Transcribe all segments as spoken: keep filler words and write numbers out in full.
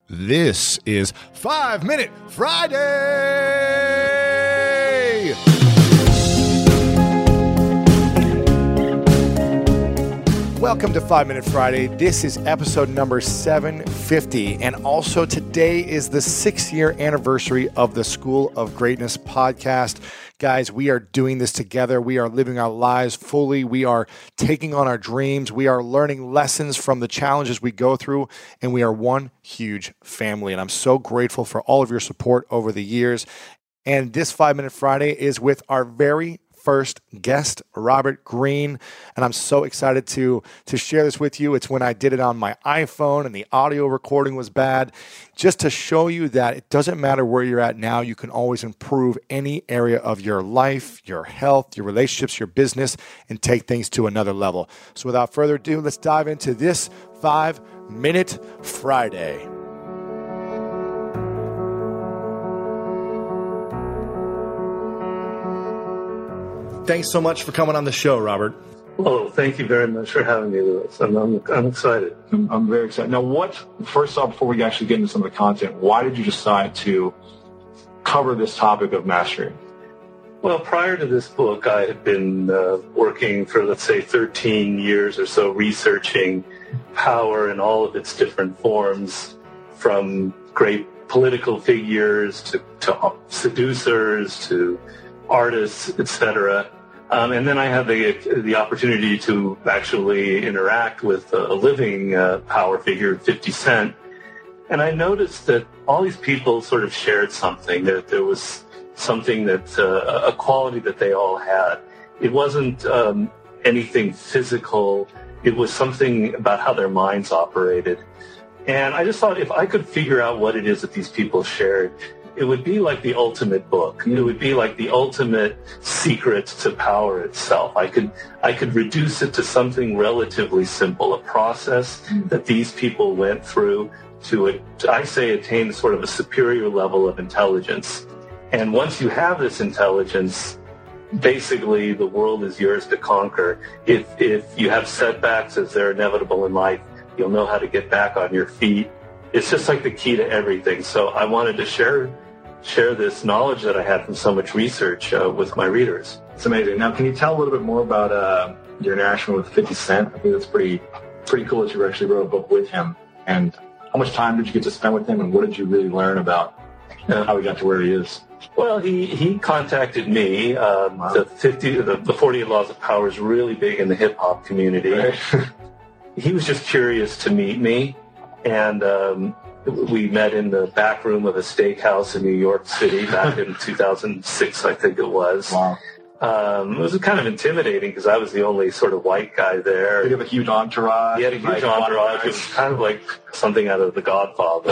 This is Five Minute Friday! Welcome to Five Minute Friday. This is episode number seven fifty, and also today is the six-year anniversary of the School of Greatness podcast. Guys, we are doing this together. We are living our lives fully. We are taking on our dreams. We are learning lessons from the challenges we go through, and we are one huge family. And I'm so grateful for all of your support over the years. And this Five Minute Friday is with our very first guest, Robert Greene, and I'm so excited to to share this with you. It's when I did it on my iPhone and the audio recording was bad, just to show you that it doesn't matter where you're at now, you can always improve any area of your life, your health, your relationships, your business, and take things to another level. So without further ado, let's dive into this Five Minute Friday. Thanks so much for coming on the show, Robert. Oh, thank you very much for having me, Lewis. I'm, I'm, I'm excited. I'm, I'm very excited. Now, what, first off, before we actually get into some of the content, why did you decide to cover this topic of mastery? Well, prior to this book, I had been uh, working for, let's say, thirteen years or so, researching power in all of its different forms, from great political figures to, to seducers to artists, et cetera. Um, and then I had the the opportunity to actually interact with a, a living uh, power figure, fifty Cent. And I noticed that all these people sort of shared something, that there was something that, uh, a quality that they all had. It wasn't um, anything physical. It was something about how their minds operated. And I just thought if I could figure out what it is that these people shared, it would be like the ultimate book. It would be like the ultimate secret to power itself. I could I could reduce it to something relatively simple, a process that these people went through to, I say, attain sort of a superior level of intelligence. And once you have this intelligence, basically the world is yours to conquer. If if you have setbacks, as they're inevitable in life, you'll know how to get back on your feet. It's just like the key to everything. So I wanted to share share this knowledge that I had from so much research uh, with my readers. It's amazing. Now, can you tell a little bit more about uh, your interaction with fifty Cent? I think that's pretty pretty cool that you actually wrote a book with him. And how much time did you get to spend with him, and what did you really learn about uh, how he got to where he is? Well, he, he contacted me. Um, wow. The fifty the, the forty-eight Laws of Power is really big in the hip-hop community. Right. He was just curious to meet me. And um, we met in the back room of a steakhouse in New York City back in two thousand six, I think it was. Wow. Um, it was kind of intimidating because I was the only sort of white guy there. Did he have a huge entourage? He had a huge like, entourage. It was kind of like something out of The Godfather.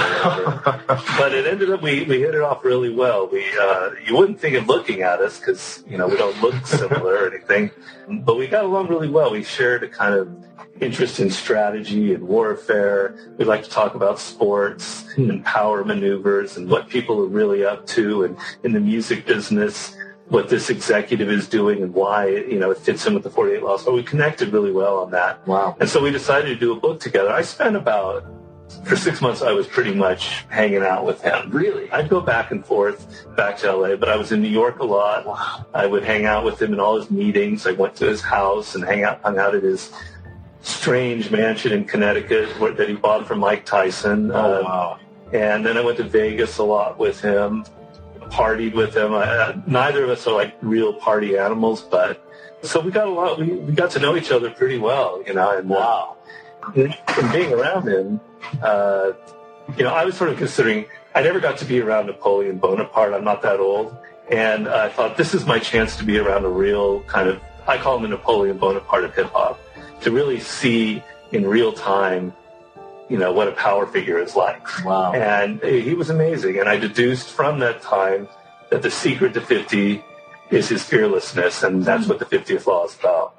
But it ended up, we, we hit it off really well. We uh, you wouldn't think it looking at us because, you know, we don't look similar or anything. But we got along really well. We shared a kind of interest in strategy and warfare. We like to talk about sports and power maneuvers and what people are really up to, and in the music business, what this executive is doing and why, you know, it fits in with the forty-eight Laws. So we connected really well on that. Wow. And so we decided to do a book together. I spent about, for six months, I was pretty much hanging out with him. Really? I'd go back and forth back to L A, but I was in New York a lot. Wow. I would hang out with him in all his meetings. I went to his house and hang out, hung out at his strange mansion in Connecticut where, that he bought from Mike Tyson. Oh, um, wow. And then I went to Vegas a lot with him, partied with him. I, neither of us are like real party animals, but so we got a lot, we, we got to know each other pretty well, you know, and wow. And, and being around him, uh, you know, I was sort of considering, I never got to be around Napoleon Bonaparte. I'm not that old. And I thought this is my chance to be around a real kind of, I call him the Napoleon Bonaparte of hip hop, to really see in real time, you know, what a power figure is like. Wow. And he was amazing. And I deduced from that time that the secret to fifty is his fearlessness, and that's what the fiftieth Law is about.